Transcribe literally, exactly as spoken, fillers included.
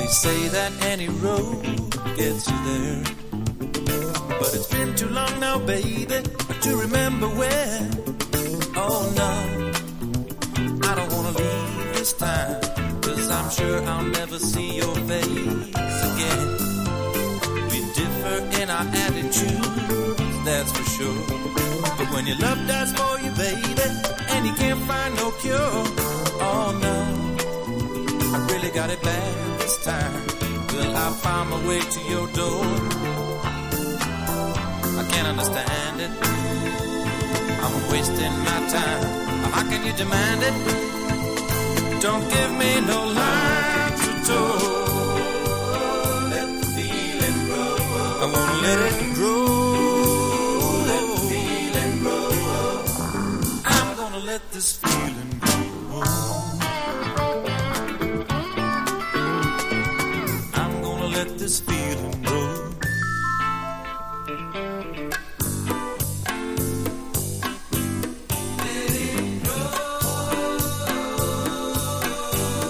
say that any road gets you there, but it's been too long now, baby, to remember where. Oh no, I don't wanna leave this time, 'cause I'm sure I'll never see your face again. We differ in our attitudes, that's for sure, but when your love dies for you, baby, and you can't find no cure, oh no, I really got it bad this time. Well, I found my way to your door. I can't understand it, I'm wasting my time. How can you demand it? Don't give me no line to toe. Let the feeling grow. I wanna let it grow. Let the feeling grow. I'm gonna let this feeling grow. I'm gonna let this feeling grow.